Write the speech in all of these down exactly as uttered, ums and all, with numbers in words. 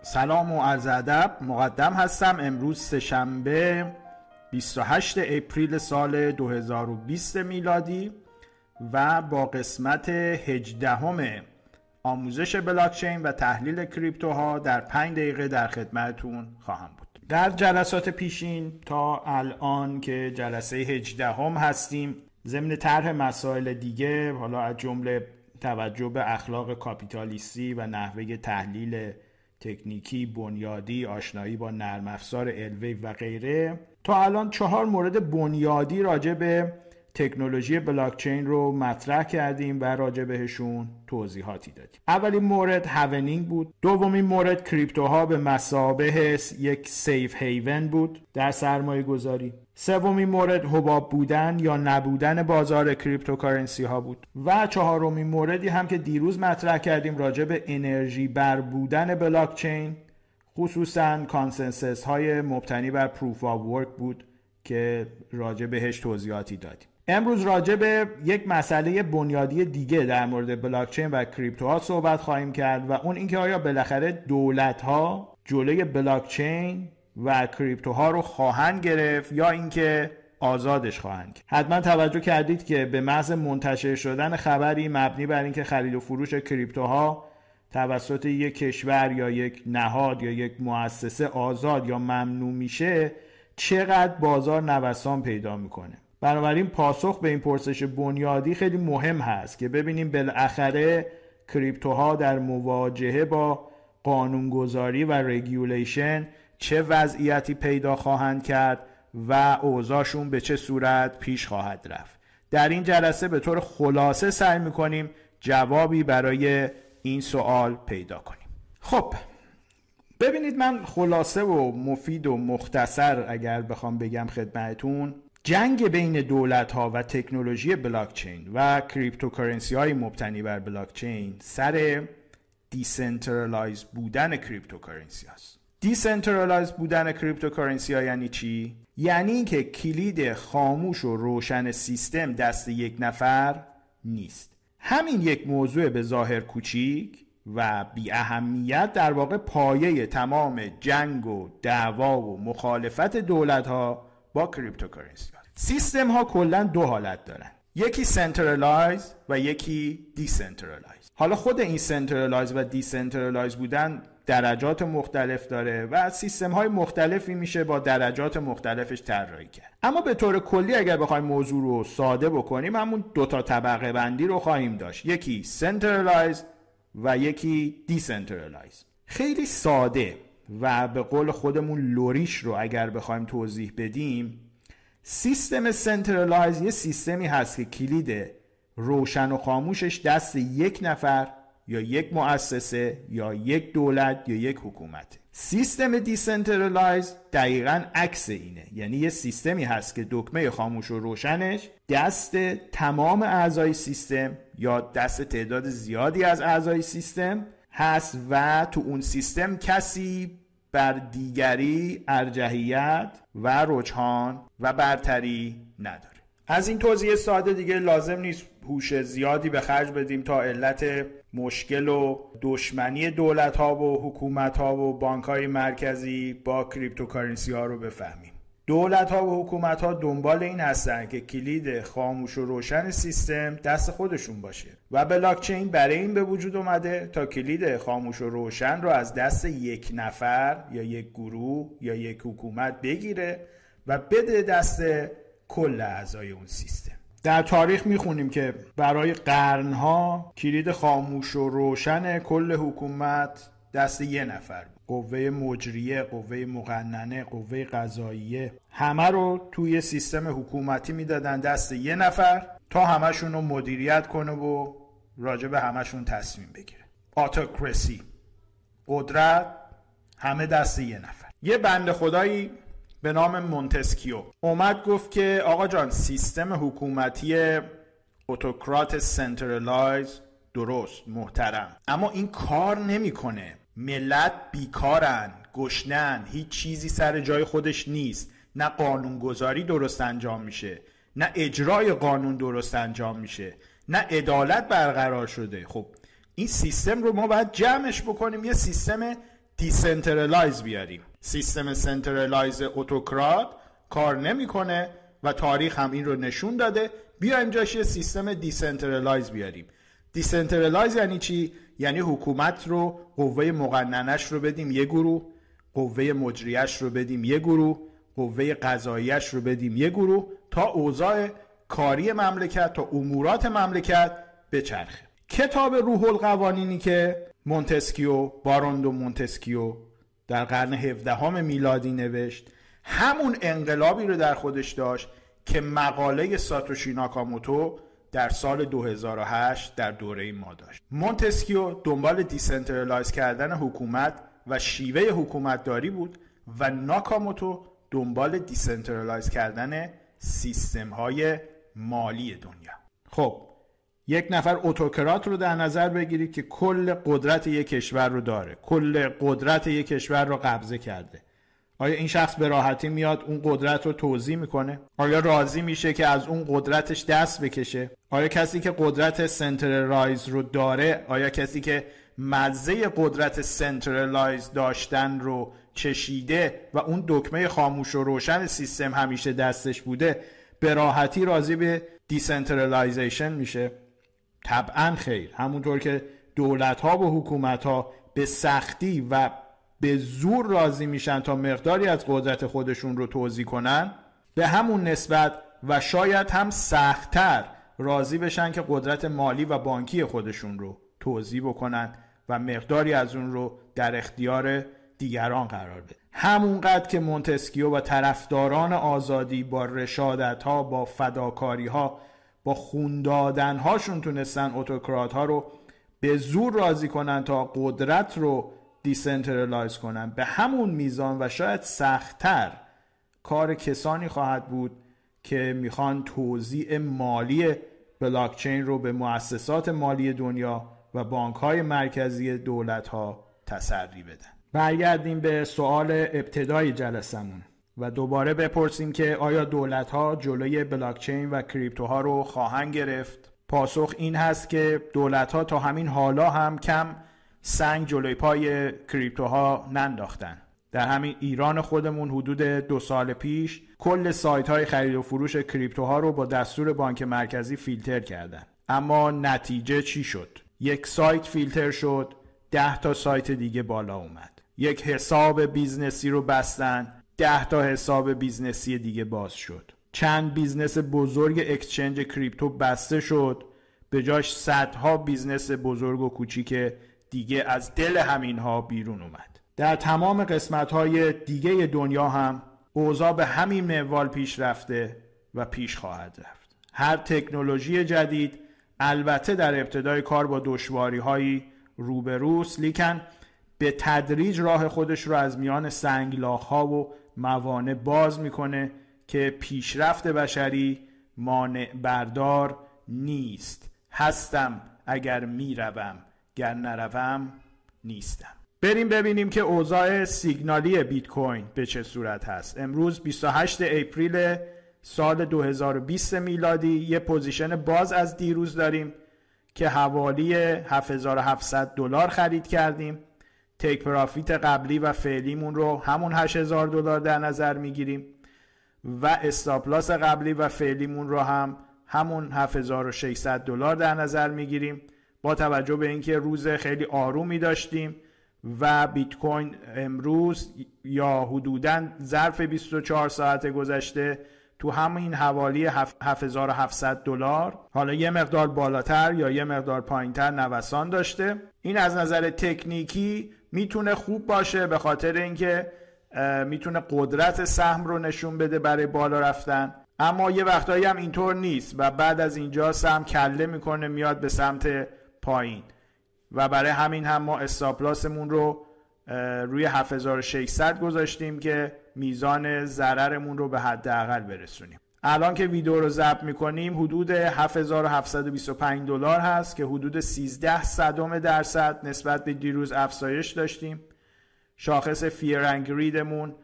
سلام و عرض ادب، مقدم هستم. امروز سه‌شنبه بیست و هشتم اپریل سال دو هزار و بیست میلادی و با قسمت هجدهم آموزش بلاکچین و تحلیل کریپتوها در پنج دقیقه در خدمتتون خواهم بود. در جلسات پیشین تا الان که جلسه هجدهم هستیم، ضمن طرح مسائل دیگه، حالا از جمله توجه به اخلاق کاپیتالیستی و نحوه تحلیل تکنیکی بنیادی، آشنایی با نرم افزار الویو و غیره، تا الان چهار مورد بنیادی راجع به تکنولوژی بلاکچین رو مطرح کردیم و راجع بهشون توضیحاتی دادیم. اولین مورد هاونینگ بود. دومین مورد کریپتوها به مثابه یک سیف هیون بود در سرمایه گذاری. سومین مورد حباب بودن یا نبودن بازار کریپتوکارنسی ها بود و چهارمین موردی هم که دیروز مطرح کردیم راجع به انرژی بر بودن بلاکچین، خصوصاً کانسنسس های مبتنی بر پروف آف ورک بود که راجع بهش توضیحاتی دادیم. امروز راجع به یک مسئله بنیادی دیگه در مورد بلاکچین و کریپتوها صحبت خواهیم کرد و اون اینکه آیا بالاخره دولت‌ها جلوی بلاکچین و کریپتوها رو خواهند گرفت یا اینکه آزادش خواهند کرد. حتما توجه کردید که به محض منتشر شدن خبری مبنی بر اینکه خرید و فروش کریپتوها توسط یک کشور یا یک نهاد یا یک مؤسسه آزاد یا ممنوع میشه، چقدر بازار نوسان پیدا میکنه. بنابراین پاسخ به این پرسش بنیادی خیلی مهم هست که ببینیم بالاخره کریپتوها در مواجهه با قانونگذاری و رگولیشن چه وضعیتی پیدا خواهند کرد و اوضاعشون به چه صورت پیش خواهد رفت. در این جلسه به طور خلاصه سعی میکنیم جوابی برای این سوال پیدا کنیم. خب ببینید، من خلاصه و مفید و مختصر اگر بخوام بگم خدمتون، جنگ بین دولت‌ها و تکنولوژی بلاکچین و کریپتوکارنسی های مبتنی بر بلاکچین سر دیسنترالایز بودن کریپتوکارنسی هست. دیسنترالایز بودن کریپتوکارنسی ها یعنی چی؟ یعنی اینکه کلید خاموش و روشن سیستم دست یک نفر نیست. همین یک موضوع به ظاهر کوچیک و بی اهمیت در واقع پایه تمام جنگ و دعوا و مخالفت دولت‌ها با کریپتوکارنسی ها. سیستم ها کلا دو حالت دارن، یکی سنترالایز و یکی دیسنترالایز. حالا خود این سنترالایز و دیسنترالایز بودن درجات مختلف داره و سیستم های مختلفی میشه با درجات مختلفش طراحی کرد. اما به طور کلی اگر بخوایم موضوع رو ساده بکنیم، همون دو تا طبقه بندی رو خواهیم داشت، یکی سنترالایز و یکی دیسنترالایز. خیلی ساده و به قول خودمون لوریش رو اگر بخوایم توضیح بدیم، سیستم سنترالایز یه سیستمی هست که کلید روشن و خاموشش دست یک نفر یا یک مؤسسه یا یک دولت یا یک حکومته. سیستم دیسنترالایز دقیقاً عکس اینه، یعنی یه سیستمی هست که دکمه خاموش و روشنش دست تمام اعضای سیستم یا دست تعداد زیادی از اعضای سیستم هست و تو اون سیستم کسی بر دیگری ارجحیت و رجحان و برتری نداره. از این توضیح ساده دیگه لازم نیست هوش زیادی به خرج بدیم تا علت مشکل و دشمنی دولت ها و حکومت ها و بانک های مرکزی با کریپتوکارنسی ها رو بفهمیم. دولت ها و حکومت ها دنبال این هستن که کلید خاموش و روشن سیستم دست خودشون باشه و بلاکچین برای این به وجود اومده تا کلید خاموش و روشن رو از دست یک نفر یا یک گروه یا یک حکومت بگیره و بده دست کل اعضای اون سیستم. در تاریخ میخونیم که برای قرنها کلید خاموش و روشن کل حکومت دست یه نفر، قوه مجریه، قوه مقننه، قوه قضاییه، همه رو توی سیستم حکومتی میدادن دست یه نفر تا همشون رو مدیریت کنه و راجع به همشون تصمیم بگیره. آتوکراسی، قدرت، همه دست یه نفر. یه بنده خدایی به نام مونتسکیو اومد گفت که آقا جان، سیستم حکومتی اتوکرات سنترالایز درست، محترم، اما این کار نمیکنه. ملت بیکارن، گشنن، هیچ چیزی سر جای خودش نیست، نه قانونگذاری درست انجام میشه، نه اجرای قانون درست انجام میشه، نه عدالت برقرار شده. خب این سیستم رو ما باید جمعش بکنیم، یه سیستم دیسنترالایز بیاریم. سیستم سنترالایز اتوکرات کار نمیکنه و تاریخ هم این رو نشون داده. بیایم جاش یه سیستم دیسنترالایز بیاریم. دیسنترالایز یعنی چی؟ یعنی حکومت رو، قوه مقننش رو بدیم یه گروه، قوه مجریش رو بدیم یه گروه، قوه قضاییش رو بدیم یه گروه تا اوضاع کاری مملکت، تا امورات مملکت بچرخه. کتاب روح القوانینی که مونتسکیو، باروندو مونتسکیو در قرن هفدهم میلادی نوشت، همون انقلابی رو در خودش داشت که مقاله ساتوشی ناکاموتو در سال دو هزار و هشت در دوره ما داشت. مونتسکیو دنبال دیسنترالایز کردن حکومت و شیوه حکومت داری بود و ناکاموتو دنبال دیسنترالایز کردن سیستم های مالی دنیا. خب یک نفر اتوکرات رو در نظر بگیرید که کل قدرت یک کشور رو داره، کل قدرت یک کشور رو قبضه کرده. آیا این شخص به راحتی میاد اون قدرت رو توزیع میکنه؟ آیا راضی میشه که از اون قدرتش دست بکشه؟ آیا کسی که قدرت سنترالایز رو داره، آیا کسی که مزه قدرت سنترالایز داشتن رو چشیده و اون دکمه خاموش و روشن سیستم همیشه دستش بوده، به راحتی راضی به دیسنترالایزیشن میشه؟ طبعا خیر. همونطور که دولت‌ها و حکومت‌ها به سختی و به زور راضی میشن تا مقداری از قدرت خودشون رو توزیع کنن، به همون نسبت و شاید هم سخت‌تر راضی بشن که قدرت مالی و بانکی خودشون رو توزیع بکنن و مقداری از اون رو در اختیار دیگران قرار بده. همونقدر که مونتسکیو و طرفداران آزادی با رشادت‌ها، با فداکاری‌ها، با خوندادن‌هاشون تونستن اتوکرات‌ها رو به زور راضی کنن تا قدرت رو دیسنترالایز کنن، به همون میزان و شاید سخت‌تر کار کسانی خواهد بود که میخوان توزیع مالی بلاکچین رو به مؤسسات مالی دنیا و بانک‌های مرکزی دولت‌ها تسری بدن. برگردیم به سوال ابتدای جلسمون و دوباره بپرسیم که آیا دولت‌ها جلوی بلاکچین و کریپتوها رو خواهند گرفت؟ پاسخ این هست که دولت‌ها تا همین حالا هم کم سنگ جلوی پای کریپتوها ننداختن. در همین ایران خودمون حدود دو سال پیش کل سایت‌های خرید و فروش کریپتوها رو با دستور بانک مرکزی فیلتر کردن. اما نتیجه چی شد؟ یک سایت فیلتر شد، ده تا سایت دیگه بالا اومد. یک حساب بیزنسی رو بستن، ده تا حساب بیزنسی دیگه باز شد. چند بیزنس بزرگ اکسچنج کریپتو بسته شد، به جاش صدها بیزنس بزرگ و کوچیک دیگه از دل همینها بیرون اومد. در تمام قسمت‌های دیگه دنیا هم اوضاع به همین منوال پیش رفته و پیش خواهد رفت. هر تکنولوژی جدید البته در ابتدای کار با دشواری‌هایی روبروست، لیکن به تدریج راه خودش رو از میان سنگلاخ‌ها و موانع باز میکنه که پیشرفت بشری مانع بردار نیست. هستم اگر میروم، گر نروم نیستم. بریم ببینیم که اوضاع سیگنالی بیت کوین به چه صورت هست. امروز بیست و هشتم اپریل سال دو هزار و بیست میلادی یه پوزیشن باز از دیروز داریم که حوالی هفت هزار و هفتصد دلار خرید کردیم. تیک پرافیت قبلی و فعلیمون رو همون هشت هزار دلار در نظر میگیریم و استاپ لاس قبلی و فعلیمون رو هم همون هفت هزار و ششصد دلار در نظر میگیریم. با توجه به اینکه روز خیلی آرومی داشتیم و بیت کوین امروز یا حدوداً ظرف بیست و چهار ساعت گذشته تو همین حوالی هفت هزار و هفتصد دلار، حالا یه مقدار بالاتر یا یه مقدار پایینتر نوسان داشته. این از نظر تکنیکی میتونه خوب باشه به خاطر اینکه میتونه قدرت سهم رو نشون بده برای بالا رفتن، اما یه وقتایی هم اینطور نیست و بعد از اینجا سهم کله میکنه میاد به سمت پایین و برای همین هم ما استاپلاسمون رو روی هفت هزار و ششصد گذاشتیم که میزان ضررمون رو به حداقل برسونیم. الان که ویدیو رو ضبط میکنیم حدود هفت هزار و هفتصد و بیست و پنج دلار هست که حدود سیزده صدم درصد نسبت به دیروز افزایش داشتیم. شاخص فیر اند گریدمون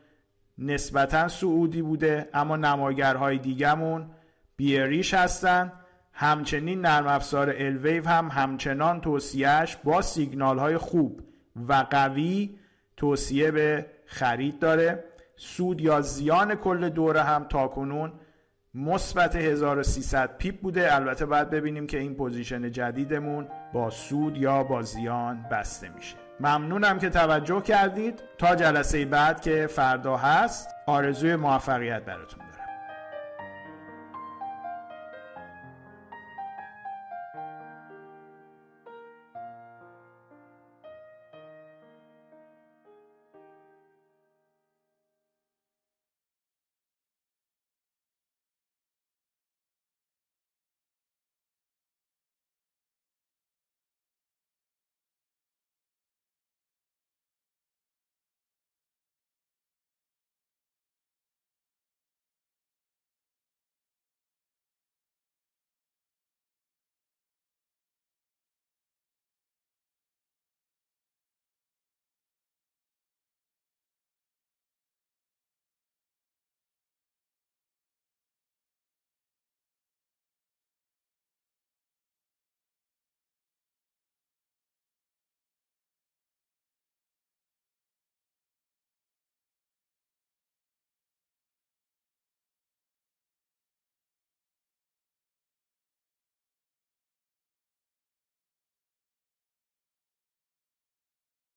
نسبتاً صعودی بوده، اما نماگرهای دیگمون بیریش هستن. همچنین نرم افزار الویو هم همچنان توصیهش با سیگنال های خوب و قوی توصیه به خرید داره. سود یا زیان کل دوره هم تاکنون مثبت هزار و سیصد پیپ بوده. البته باید ببینیم که این پوزیشن جدیدمون با سود یا با زیان بسته میشه. ممنونم که توجه کردید. تا جلسه بعد که فردا هست آرزوی موفقیت براتون.